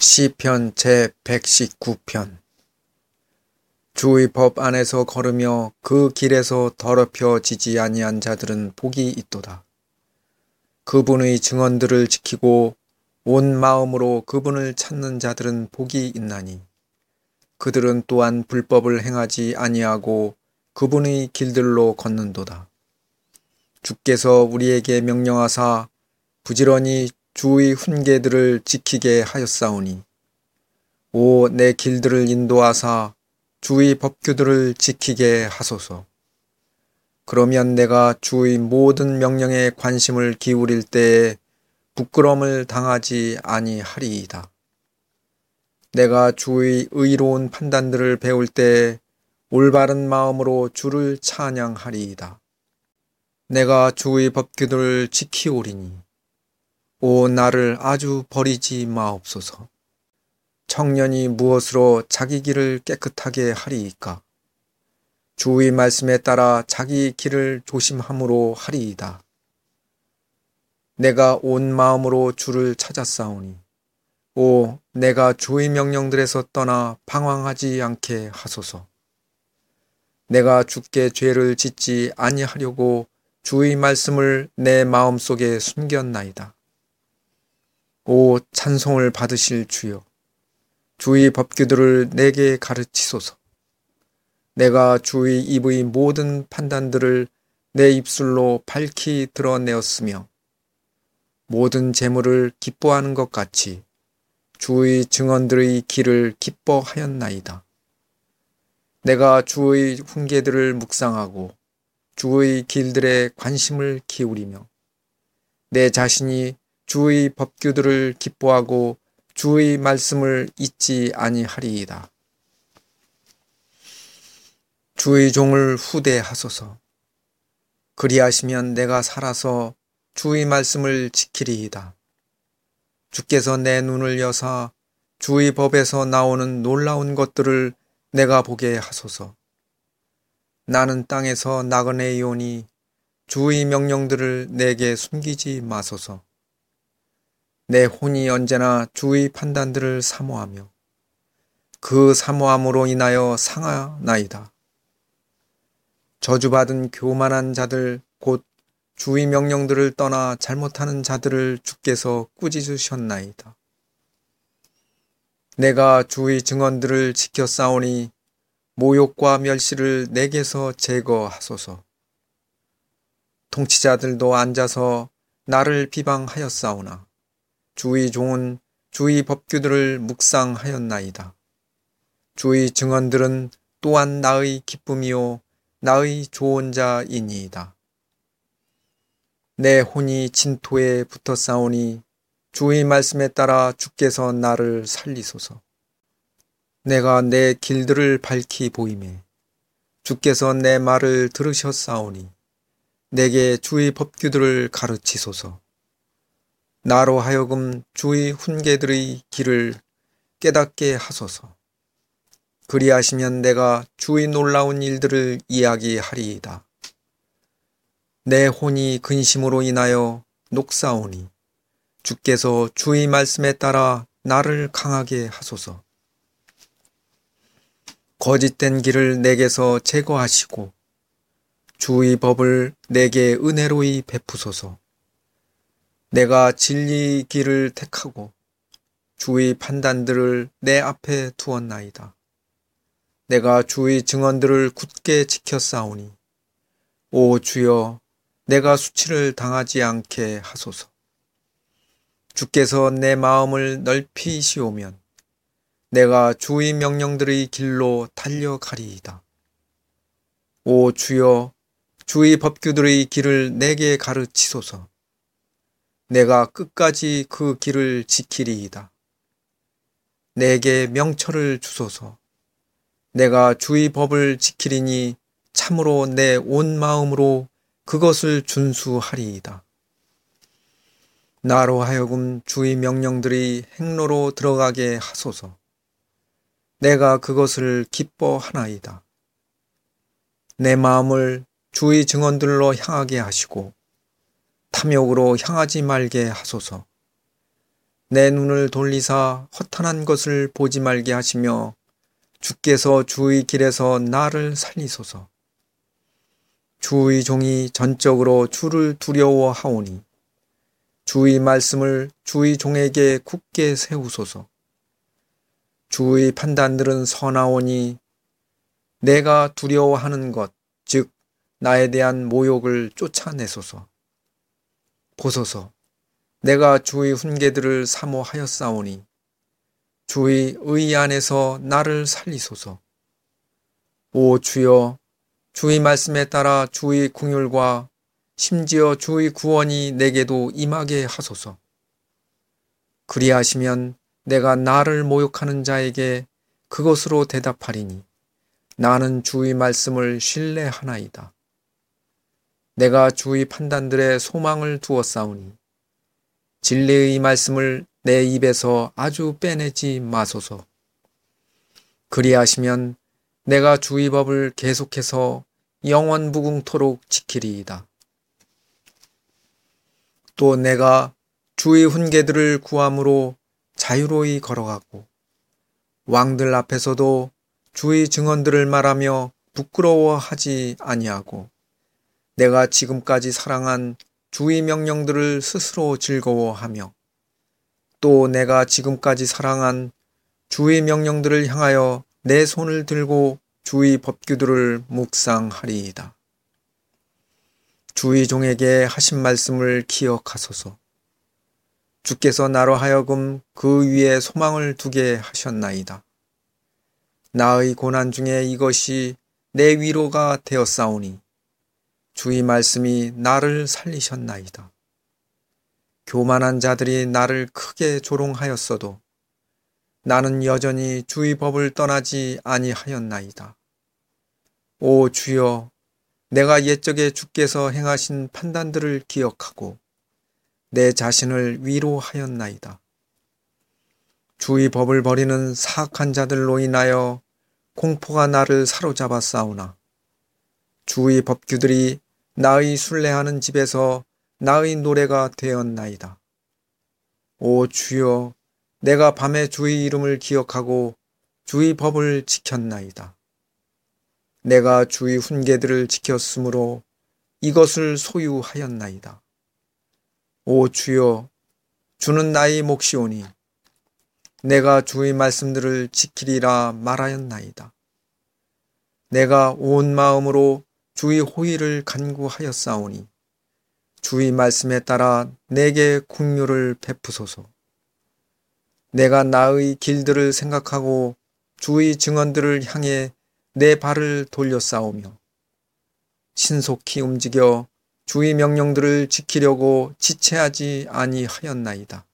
시편 제119편. 주의 법 안에서 걸으며 그 길에서 더럽혀지지 아니한 자들은 복이 있도다. 그분의 증언들을 지키고 온 마음으로 그분을 찾는 자들은 복이 있나니 그들은 또한 불법을 행하지 아니하고 그분의 길들로 걷는도다. 주께서 우리에게 명령하사 부지런히 주의 훈계들을 지키게 하였사오니 오 내 길들을 인도하사 주의 법규들을 지키게 하소서. 그러면 내가 주의 모든 명령에 관심을 기울일 때에 부끄러움을 당하지 아니하리이다. 내가 주의 의로운 판단들을 배울 때에 올바른 마음으로 주를 찬양하리이다. 내가 주의 법규들을 지키오리니 오 나를 아주 버리지 마옵소서. 청년이 무엇으로 자기 길을 깨끗하게 하리이까? 주의 말씀에 따라 자기 길을 조심함으로 하리이다. 내가 온 마음으로 주를 찾았사오니 오 내가 주의 명령들에서 떠나 방황하지 않게 하소서. 내가 주께 죄를 짓지 아니하려고 주의 말씀을 내 마음속에 숨겼나이다. 오 찬송을 받으실 주여, 주의 법규들을 내게 가르치소서. 내가 주의 입의 모든 판단들을 내 입술로 밝히 드러내었으며 모든 재물을 기뻐하는 것 같이 주의 증언들의 길을 기뻐하였나이다. 내가 주의 훈계들을 묵상하고 주의 길들에 관심을 기울이며 내 자신이 주의 법규들을 기뻐하고 주의 말씀을 잊지 아니하리이다. 주의 종을 후대하소서. 그리하시면 내가 살아서 주의 말씀을 지키리이다. 주께서 내 눈을 여사 주의 법에서 나오는 놀라운 것들을 내가 보게 하소서. 나는 땅에서 나그네이오니 주의 명령들을 내게 숨기지 마소서. 내 혼이 언제나 주의 판단들을 사모하며 그 사모함으로 인하여 상하나이다. 저주받은 교만한 자들 곧 주의 명령들을 떠나 잘못하는 자들을 주께서 꾸짖으셨나이다. 내가 주의 증언들을 지켜 싸우니 모욕과 멸시를 내게서 제거하소서. 통치자들도 앉아서 나를 비방하였사오나 주의 종은 주의 법규들을 묵상하였나이다. 주의 증언들은 또한 나의 기쁨이요 나의 좋은 자이니이다. 내 혼이 진토에 붙어 싸우니 주의 말씀에 따라 주께서 나를 살리소서. 내가 내 길들을 밝히 보이매 주께서 내 말을 들으셨사오니 내게 주의 법규들을 가르치소서. 나로 하여금 주의 훈계들의 길을 깨닫게 하소서. 그리하시면 내가 주의 놀라운 일들을 이야기하리이다. 내 혼이 근심으로 인하여 녹사오니 주께서 주의 말씀에 따라 나를 강하게 하소서. 거짓된 길을 내게서 제거하시고 주의 법을 내게 은혜로이 베푸소서. 내가 진리의 길을 택하고 주의 판단들을 내 앞에 두었나이다. 내가 주의 증언들을 굳게 지켰사오니 오 주여 내가 수치를 당하지 않게 하소서. 주께서 내 마음을 넓히시오면 내가 주의 명령들의 길로 달려가리이다. 오 주여 주의 법규들의 길을 내게 가르치소서. 내가 끝까지 그 길을 지키리이다. 내게 명철을 주소서. 내가 주의 법을 지키리니 참으로 내 온 마음으로 그것을 준수하리이다. 나로 하여금 주의 명령들이 행로로 들어가게 하소서. 내가 그것을 기뻐하나이다. 내 마음을 주의 증언들로 향하게 하시고 탐욕으로 향하지 말게 하소서. 내 눈을 돌리사 허탄한 것을 보지 말게 하시며 주께서 주의 길에서 나를 살리소서. 주의 종이 전적으로 주를 두려워하오니 주의 말씀을 주의 종에게 굳게 세우소서. 주의 판단들은 선하오니 내가 두려워하는 것, 즉 나에 대한 모욕을 쫓아내소서. 보소서, 내가 주의 훈계들을 사모하였사오니 주의 의 안에서 나를 살리소서. 오 주여, 주의 말씀에 따라 주의 긍휼과 심지어 주의 구원이 내게도 임하게 하소서. 그리하시면 내가 나를 모욕하는 자에게 그것으로 대답하리니 나는 주의 말씀을 신뢰하나이다. 내가 주의 판단들에 소망을 두었사오니 진리의 말씀을 내 입에서 아주 빼내지 마소서. 그리하시면 내가 주의 법을 계속해서 영원무궁토록 지키리이다. 또 내가 주의 훈계들을 구함으로 자유로이 걸어가고 왕들 앞에서도 주의 증언들을 말하며 부끄러워하지 아니하고 내가 지금까지 사랑한 주의 명령들을 스스로 즐거워하며 또 내가 지금까지 사랑한 주의 명령들을 향하여 내 손을 들고 주의 법규들을 묵상하리이다. 주의 종에게 하신 말씀을 기억하소서. 주께서 나로 하여금 그 위에 소망을 두게 하셨나이다. 나의 고난 중에 이것이 내 위로가 되었사오니 주의 말씀이 나를 살리셨나이다. 교만한 자들이 나를 크게 조롱하였어도 나는 여전히 주의 법을 떠나지 아니하였나이다. 오 주여, 내가 옛적에 주께서 행하신 판단들을 기억하고 내 자신을 위로하였나이다. 주의 법을 버리는 사악한 자들로 인하여 공포가 나를 사로잡아 싸우나 주의 법규들이 나의 순례하는 집에서 나의 노래가 되었나이다. 오 주여, 내가 밤에 주의 이름을 기억하고 주의 법을 지켰나이다. 내가 주의 훈계들을 지켰으므로 이것을 소유하였나이다. 오 주여, 주는 나의 몫이오니 내가 주의 말씀들을 지키리라 말하였나이다. 내가 온 마음으로 주의 호의를 간구하였사오니 주의 말씀에 따라 내게 긍휼을 베푸소서. 내가 나의 길들을 생각하고 주의 증언들을 향해 내 발을 돌렸사오며 신속히 움직여 주의 명령들을 지키려고 지체하지 아니하였나이다.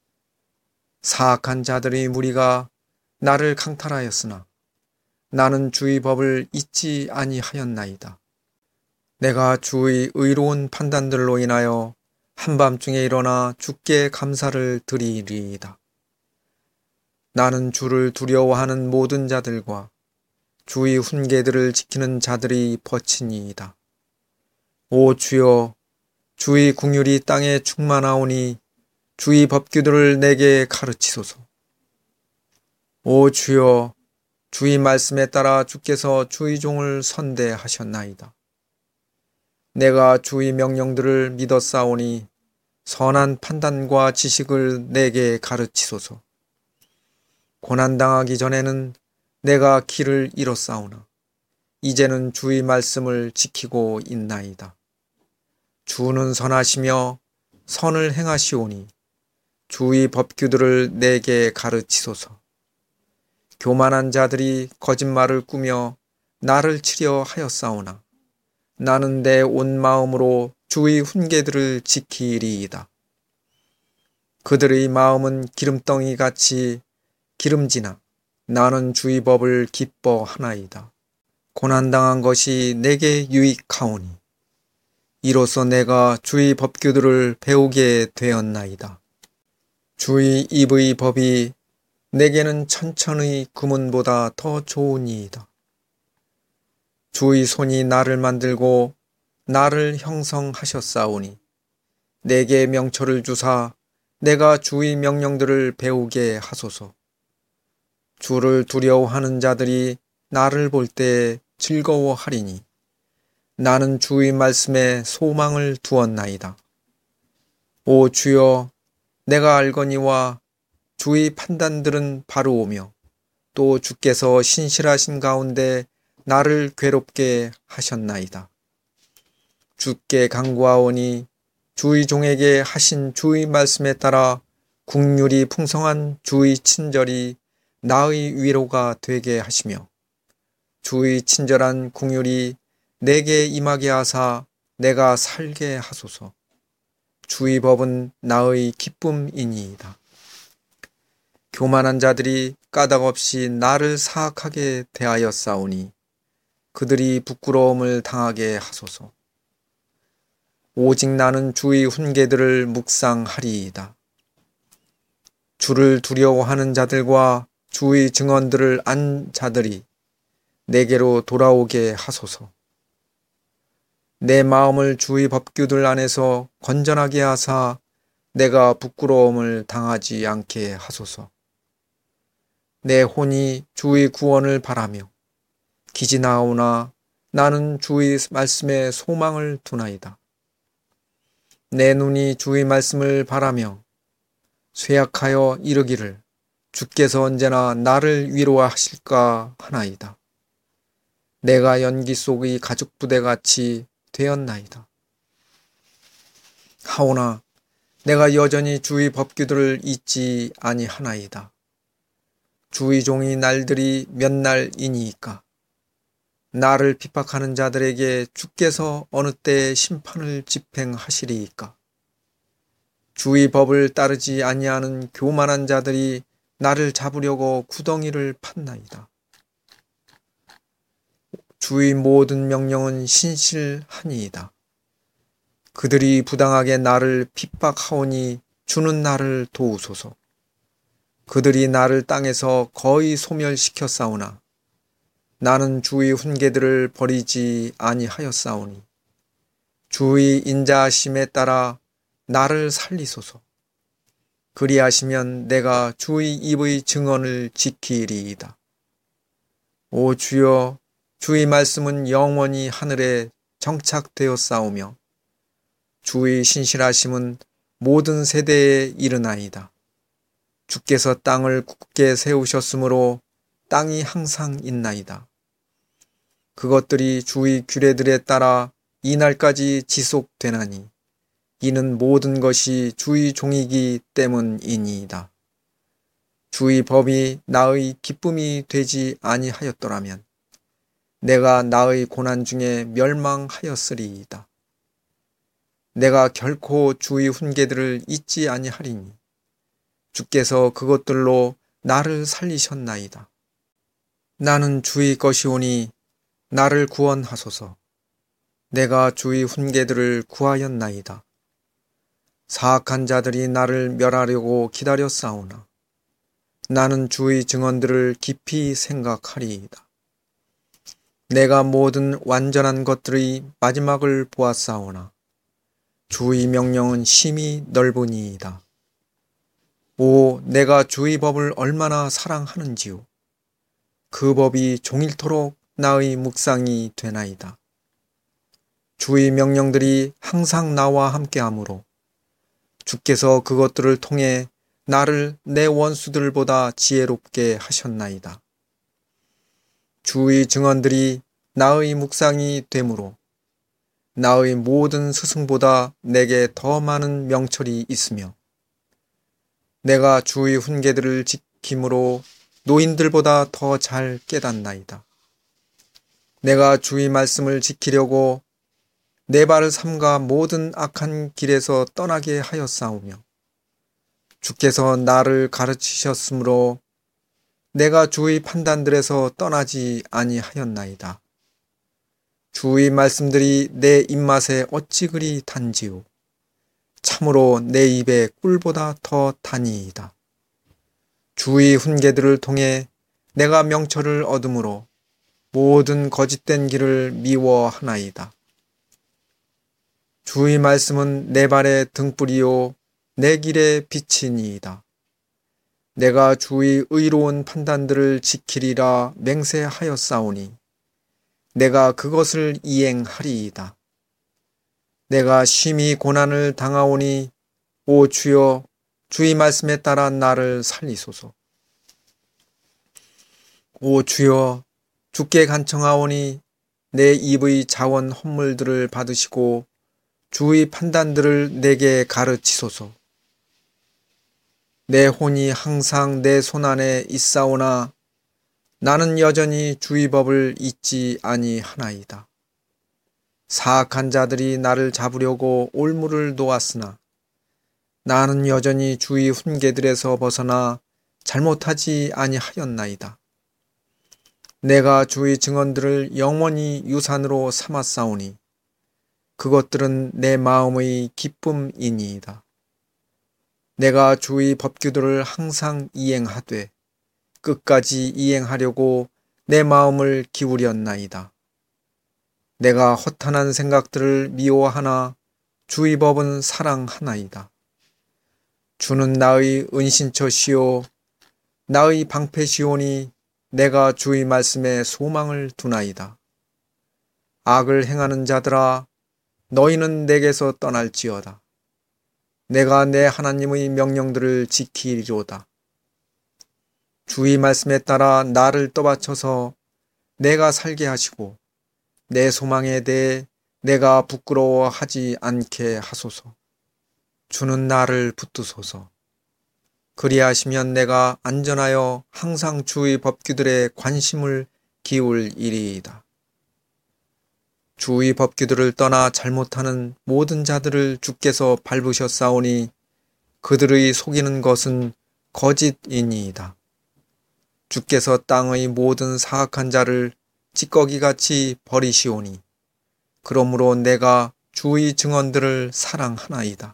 사악한 자들의 무리가 나를 강탈하였으나 나는 주의 법을 잊지 아니하였나이다. 내가 주의 의로운 판단들로 인하여 한밤중에 일어나 주께 감사를 드리리이다. 나는 주를 두려워하는 모든 자들과 주의 훈계들을 지키는 자들이 버치니이다. 오 주여, 주의 긍휼이 땅에 충만하오니 주의 법규들을 내게 가르치소서. 오 주여, 주의 말씀에 따라 주께서 주의 종을 선대하셨나이다. 내가 주의 명령들을 믿었사오니 선한 판단과 지식을 내게 가르치소서. 고난당하기 전에는 내가 길을 잃었사오나 이제는 주의 말씀을 지키고 있나이다. 주는 선하시며 선을 행하시오니 주의 법규들을 내게 가르치소서. 교만한 자들이 거짓말을 꾸며 나를 치려 하였사오나 나는 내 온 마음으로 주의 훈계들을 지키리이다. 그들의 마음은 기름덩이 같이 기름지나 나는 주의 법을 기뻐하나이다. 고난당한 것이 내게 유익하오니 이로써 내가 주의 법규들을 배우게 되었나이다. 주의 입의 법이 내게는 천천의 금은보다 더 좋으니이다. 주의 손이 나를 만들고 나를 형성하셨사오니 내게 명철을 주사 내가 주의 명령들을 배우게 하소서. 주를 두려워하는 자들이 나를 볼 때 즐거워하리니 나는 주의 말씀에 소망을 두었나이다. 오 주여, 내가 알거니와 주의 판단들은 바로오며 또 주께서 신실하신 가운데 나를 괴롭게 하셨나이다. 주께 간구하오니 주의 종에게 하신 주의 말씀에 따라 국률이 풍성한 주의 친절이 나의 위로가 되게 하시며 주의 친절한 국률이 내게 임하게 하사 내가 살게 하소서. 주의 법은 나의 기쁨이니이다. 교만한 자들이 까닭없이 나를 사악하게 대하였사오니 그들이 부끄러움을 당하게 하소서. 오직 나는 주의 훈계들을 묵상하리이다. 주를 두려워하는 자들과 주의 증언들을 안 자들이 내게로 돌아오게 하소서. 내 마음을 주의 법규들 안에서 건전하게 하사 내가 부끄러움을 당하지 않게 하소서. 내 혼이 주의 구원을 바라며 기지나오나 나는 주의 말씀에 소망을 두나이다. 내 눈이 주의 말씀을 바라며 쇠약하여 이르기를 주께서 언제나 나를 위로하실까 하나이다. 내가 연기 속의 가죽 부대같이 되었나이다. 하오나 내가 여전히 주의 법규들을 잊지 아니하나이다. 주의 종의 날들이 몇 날이니이까. 나를 핍박하는 자들에게 주께서 어느 때에 심판을 집행하시리이까. 주의 법을 따르지 아니하는 교만한 자들이 나를 잡으려고 구덩이를 팠나이다. 주의 모든 명령은 신실하니이다. 그들이 부당하게 나를 핍박하오니 주는 나를 도우소서. 그들이 나를 땅에서 거의 소멸시켰사오나 나는 주의 훈계들을 버리지 아니하였사오니 주의 인자하심에 따라 나를 살리소서. 그리하시면 내가 주의 입의 증언을 지키리이다. 오 주여, 주의 말씀은 영원히 하늘에 정착되었사오며 주의 신실하심은 모든 세대에 이르나이다. 주께서 땅을 굳게 세우셨으므로 땅이 항상 있나이다. 그것들이 주의 규례들에 따라 이날까지 지속되나니 이는 모든 것이 주의 종이기 때문이니이다. 주의 법이 나의 기쁨이 되지 아니하였더라면 내가 나의 고난 중에 멸망하였으리이다. 내가 결코 주의 훈계들을 잊지 아니하리니 주께서 그것들로 나를 살리셨나이다. 나는 주의 것이오니 나를 구원하소서. 내가 주의 훈계들을 구하였나이다. 사악한 자들이 나를 멸하려고 기다렸사오나 나는 주의 증언들을 깊이 생각하리이다. 내가 모든 완전한 것들의 마지막을 보았사오나 주의 명령은 심히 넓으니이다. 오, 내가 주의 법을 얼마나 사랑하는지요. 그 법이 종일토록 나의 묵상이 되나이다. 주의 명령들이 항상 나와 함께하므로 주께서 그것들을 통해 나를 내 원수들보다 지혜롭게 하셨나이다. 주의 증언들이 나의 묵상이 되므로 나의 모든 스승보다 내게 더 많은 명철이 있으며 내가 주의 훈계들을 지킴으로 노인들보다 더 잘 깨닫나이다. 내가 주의 말씀을 지키려고 내 발을 삼가 모든 악한 길에서 떠나게 하였사오며 주께서 나를 가르치셨으므로 내가 주의 판단들에서 떠나지 아니하였나이다. 주의 말씀들이 내 입맛에 어찌 그리 단지요. 참으로 내 입에 꿀보다 더 다니이다. 주의 훈계들을 통해 내가 명철을 얻음으로 모든 거짓된 길을 미워하나이다. 주의 말씀은 내 발의 등불이요 내 길의 빛이니이다. 내가 주의 의로운 판단들을 지키리라 맹세하였사오니 내가 그것을 이행하리이다. 내가 심히 고난을 당하오니 오 주여 주의 말씀에 따라 나를 살리소서. 오 주여 주께 간청하오니 내 입의 자원 헌물들을 받으시고 주의 판단들을 내게 가르치소서. 내 혼이 항상 내 손안에 있사오나 나는 여전히 주의 법을 잊지 아니하나이다. 사악한 자들이 나를 잡으려고 올무를 놓았으나 나는 여전히 주의 훈계들에서 벗어나 잘못하지 아니하였나이다. 내가 주의 증언들을 영원히 유산으로 삼았사오니 그것들은 내 마음의 기쁨이니이다. 내가 주의 법규들을 항상 이행하되 끝까지 이행하려고 내 마음을 기울였나이다. 내가 허탄한 생각들을 미워하나 주의 법은 사랑하나이다. 주는 나의 은신처시오 나의 방패시오니 내가 주의 말씀에 소망을 두나이다. 악을 행하는 자들아 너희는 내게서 떠날지어다. 내가 내 하나님의 명령들을 지키리로다. 주의 말씀에 따라 나를 떠받쳐서 내가 살게 하시고 내 소망에 대해 내가 부끄러워하지 않게 하소서. 주는 나를 붙드소서. 그리하시면 내가 안전하여 항상 주의 법규들에 관심을 기울이리이다. 주의 법규들을 떠나 잘못하는 모든 자들을 주께서 밟으셨사오니 그들의 속이는 것은 거짓이니이다. 주께서 땅의 모든 사악한 자를 찌꺼기같이 버리시오니 그러므로 내가 주의 증언들을 사랑하나이다.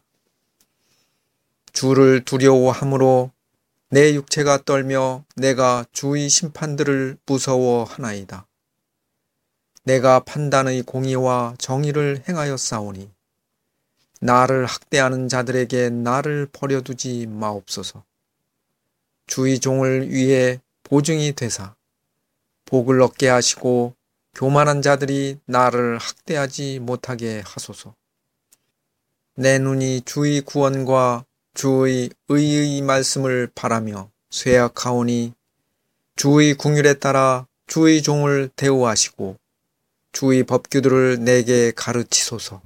주를 두려워함으로 내 육체가 떨며 내가 주의 심판들을 무서워하나이다. 내가 판단의 공의와 정의를 행하였사오니 나를 학대하는 자들에게 나를 버려두지 마옵소서. 주의 종을 위해 보증이 되사 복을 얻게 하시고 교만한 자들이 나를 학대하지 못하게 하소서. 내 눈이 주의 구원과 주의 의의 말씀을 바라며 쇠약하오니 주의 궁율에 따라 주의 종을 대우하시고 주의 법규들을 내게 가르치소서.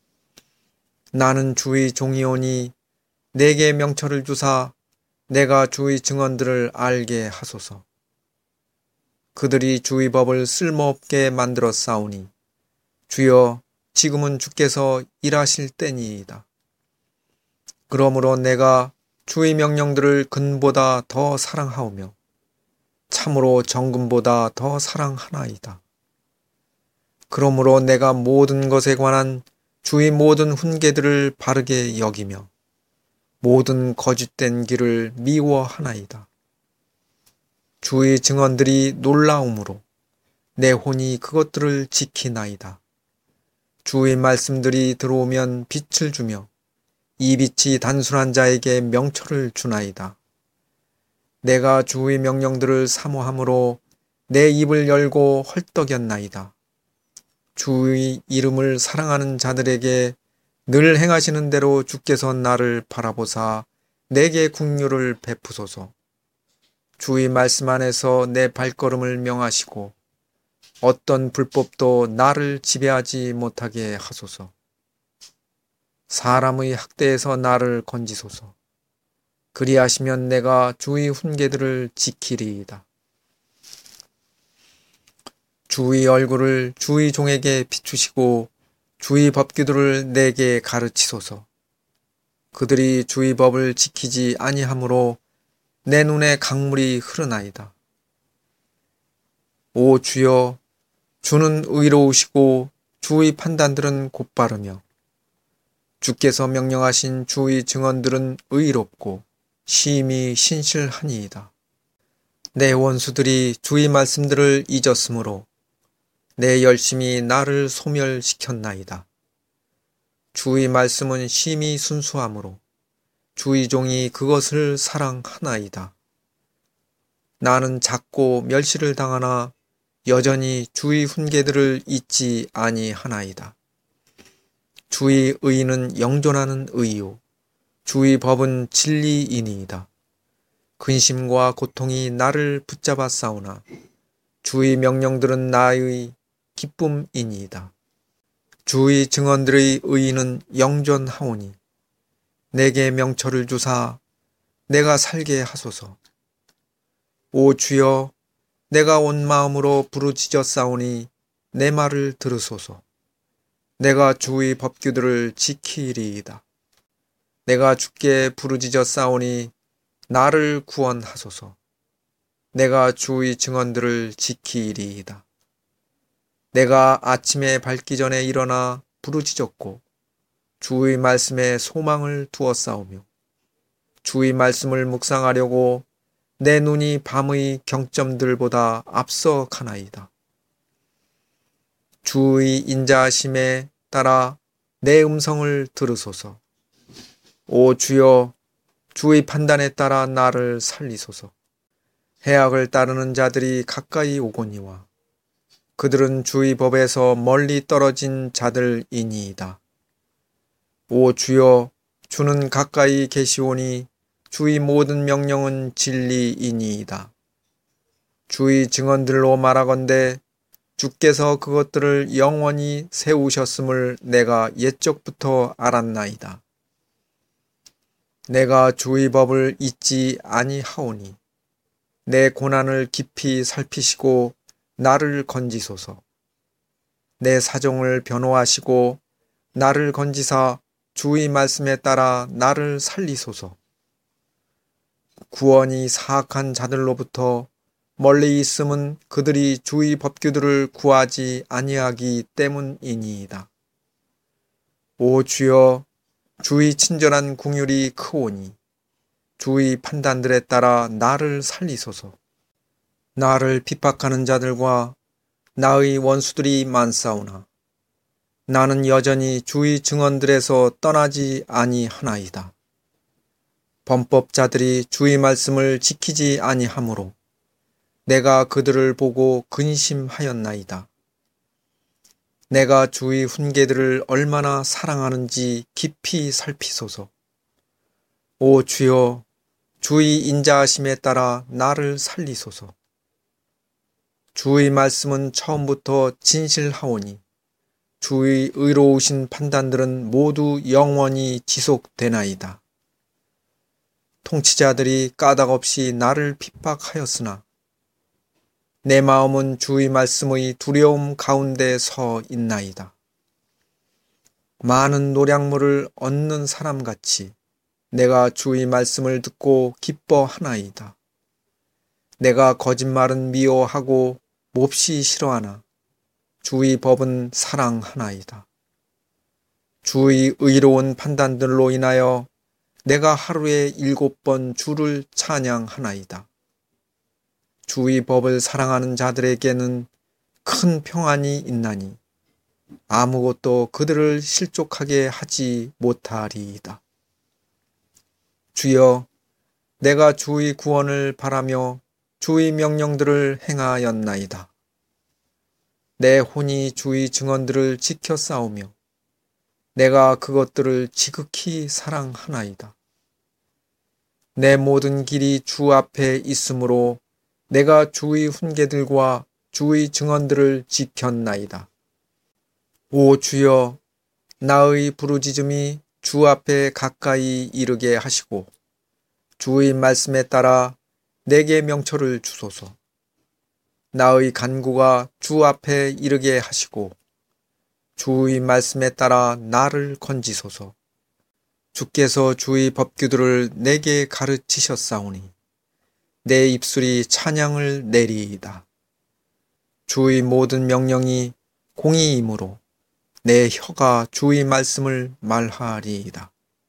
나는 주의 종이오니 내게 명철을 주사 내가 주의 증언들을 알게 하소서. 그들이 주의 법을 쓸모없게 만들었사오니 주여 지금은 주께서 일하실 때니이다. 그러므로 내가 주의 명령들을 금보다 더 사랑하오며 참으로 정금보다 더 사랑하나이다. 그러므로 내가 모든 것에 관한 주의 모든 훈계들을 바르게 여기며 모든 거짓된 길을 미워하나이다. 주의 증언들이 놀라움으로 내 혼이 그것들을 지키나이다. 주의 말씀들이 들어오면 빛을 주며 이 빛이 단순한 자에게 명철을 주나이다. 내가 주의 명령들을 사모함으로 내 입을 열고 헐떡였나이다. 주의 이름을 사랑하는 자들에게 늘 행하시는 대로 주께서 나를 바라보사 내게 긍휼을 베푸소서. 주의 말씀 안에서 내 발걸음을 명하시고 어떤 불법도 나를 지배하지 못하게 하소서. 사람의 학대에서 나를 건지소서. 그리하시면 내가 주의 훈계들을 지키리이다. 주의 얼굴을 주의 종에게 비추시고 주의 법규들을 내게 가르치소서. 그들이 주의 법을 지키지 아니하므로 내 눈에 강물이 흐르나이다. 오 주여, 주는 의로우시고 주의 판단들은 곧바르며 주께서 명령하신 주의 증언들은 의롭고 심히 신실하니이다. 내 원수들이 주의 말씀들을 잊었으므로 내 열심이 나를 소멸시켰나이다. 주의 말씀은 심히 순수하므로 주의 종이 그것을 사랑하나이다. 나는 작고 멸시를 당하나 여전히 주의 훈계들을 잊지 아니하나이다. 주의 의는 영존하는 의요 주의 법은 진리이니이다. 근심과 고통이 나를 붙잡아 싸우나 주의 명령들은 나의 기쁨이니이다. 주의 증언들의 의는 영존하오니 내게 명철을 주사 내가 살게 하소서. 오 주여, 내가 온 마음으로 부르짖어 싸우니 내 말을 들으소서. 내가 주의 법규들을 지키리이다. 내가 주께 부르짖어 싸우니 나를 구원하소서. 내가 주의 증언들을 지키리이다. 내가 아침에 밝기 전에 일어나 부르짖었고 주의 말씀에 소망을 두었사오며 주의 말씀을 묵상하려고 내 눈이 밤의 경점들보다 앞서 가나이다. 주의 인자하심에 따라 내 음성을 들으소서. 오 주여, 주의 판단에 따라 나를 살리소서. 해악을 따르는 자들이 가까이 오거니와 그들은 주의 법에서 멀리 떨어진 자들이니이다. 오 주여, 주는 가까이 계시오니 주의 모든 명령은 진리이니이다. 주의 증언들로 말하건대 주께서 그것들을 영원히 세우셨음을 내가 옛적부터 알았나이다. 내가 주의 법을 잊지 아니하오니 내 고난을 깊이 살피시고 나를 건지소서. 내 사정을 변호하시고 나를 건지사 주의 말씀에 따라 나를 살리소서. 구원이 사악한 자들로부터 멀리 있음은 그들이 주의 법규들을 구하지 아니하기 때문이니이다. 오 주여, 주의 친절한 긍휼이 크오니 주의 판단들에 따라 나를 살리소서. 나를 핍박하는 자들과 나의 원수들이 많사오나 나는 여전히 주의 증언들에서 떠나지 아니하나이다. 범법자들이 주의 말씀을 지키지 아니하므로 내가 그들을 보고 근심하였나이다. 내가 주의 훈계들을 얼마나 사랑하는지 깊이 살피소서. 오 주여, 주의 인자하심에 따라 나를 살리소서. 주의 말씀은 처음부터 진실하오니 주의 의로우신 판단들은 모두 영원히 지속되나이다. 통치자들이 까닭없이 나를 핍박하였으나 내 마음은 주의 말씀의 두려움 가운데 서 있나이다. 많은 노량물을 얻는 사람같이 내가 주의 말씀을 듣고 기뻐하나이다. 내가 거짓말은 미워하고 몹시 싫어하나 주의 법은 사랑하나이다. 주의 의로운 판단들로 인하여 내가 하루에 7번 주를 찬양하나이다. 주의 법을 사랑하는 자들에게는 큰 평안이 있나니 아무것도 그들을 실족하게 하지 못하리이다. 주여, 내가 주의 구원을 바라며 주의 명령들을 행하였나이다. 내 혼이 주의 증언들을 지켜 싸우며 내가 그것들을 지극히 사랑하나이다. 내 모든 길이 주 앞에 있으므로 내가 주의 훈계들과 주의 증언들을 지켰나이다. 오 주여, 나의 부르짖음이 주 앞에 가까이 이르게 하시고 주의 말씀에 따라 내게 명철을 주소서. 나의 간구가 주 앞에 이르게 하시고 주의 말씀에 따라 나를 건지소서. 주께서 주의 법규들을 내게 가르치셨사오니 내 입술이 찬양을 내리이다. 주의 모든 명령이 공의이므로 내 혀가 주의 말씀을 말하리이다.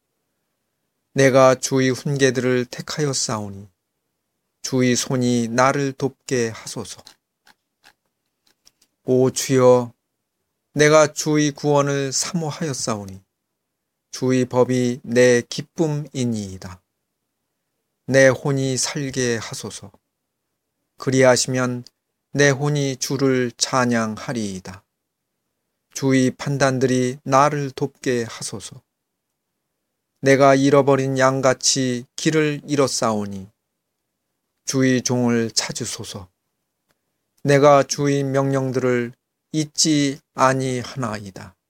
내가 주의 훈계들을 택하였사오니 주의 손이 나를 돕게 하소서. 오 주여, 내가 주의 구원을 사모하였사오니 주의 법이 내 기쁨이니이다. 내 혼이 살게 하소서. 그리하시면 내 혼이 주를 찬양하리이다. 주의 판단들이 나를 돕게 하소서. 내가 잃어버린 양같이 길을 잃었사오니 주의 종을 찾으소서. 내가 주의 명령들을 잊지 아니하나이다.